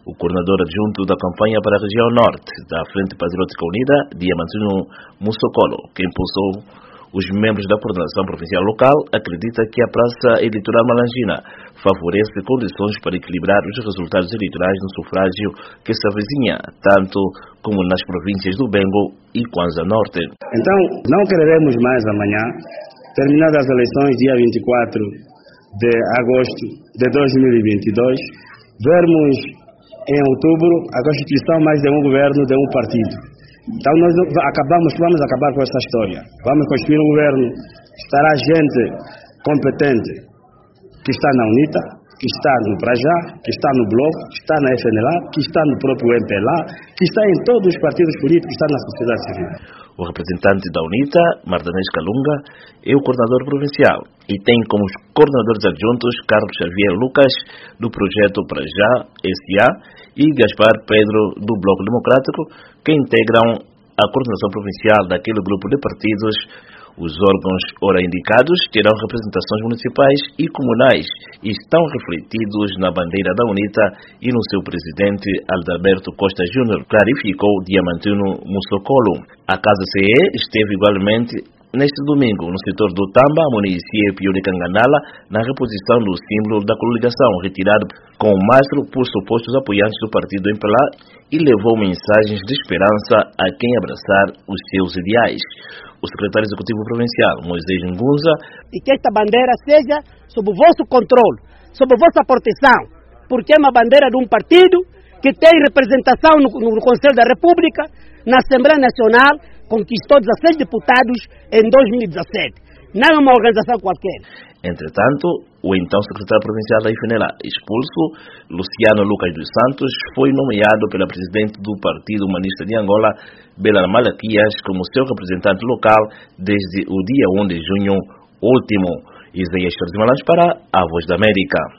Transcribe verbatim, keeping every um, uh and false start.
O coordenador adjunto da campanha para a região norte da Frente Patriótica Unida, Diamantino Musocolo, que impulsou os membros da coordenação provincial local, acredita que a Praça Eleitoral Malangina favorece condições para equilibrar os resultados eleitorais no sufrágio que se avizinha, tanto como nas províncias do Bengo e Kwanza Norte. Então, não quereremos mais amanhã, terminadas as eleições, dia vinte e quatro de agosto de dois mil e vinte e dois, vermos em outubro a constituição mais de um governo de um partido. Então nós acabamos, vamos acabar com essa história. Vamos construir um governo, estará gente competente que está na UNITA, que está no Prajá, que está no Bloco, que está na F N L A, que está no próprio M P L A, que está em todos os partidos políticos, que está na sociedade civil. O representante da UNITA, Mardanês Calunga, é o coordenador provincial e tem como coordenadores adjuntos Carlos Xavier Lucas, do projeto Prajá S A, e Gaspar Pedro, do Bloco Democrático, que integram a coordenação provincial daquele grupo de partidos. Os órgãos ora indicados terão representações municipais e comunais e estão refletidos na bandeira da UNITA e no seu presidente Adalberto Costa Júnior, clarificou Diamantino Musocolo. A Casa C E esteve igualmente neste domingo no setor do Tamba, município de Canganala, na reposição do símbolo da coligação, retirado com o mastro por supostos apoiantes do partido M P L A, e levou mensagens de esperança a quem abraçar os seus ideais. O secretário executivo provincial, Moisés Ngunza, e que esta bandeira seja sob o vosso controle, sob a vossa proteção, porque é uma bandeira de um partido que tem representação no, no Conselho da República, na Assembleia Nacional, conquistou dezesseis deputados em dois mil e dezassete. Não é uma organização qualquer. Entretanto, o então secretário provincial da F N L A, expulso, Luciano Lucas dos Santos, foi nomeado pela presidente do Partido Humanista de Angola, Belar Malaquias, como seu representante local desde o dia um de junho último. Isaías Malange para a Voz da América.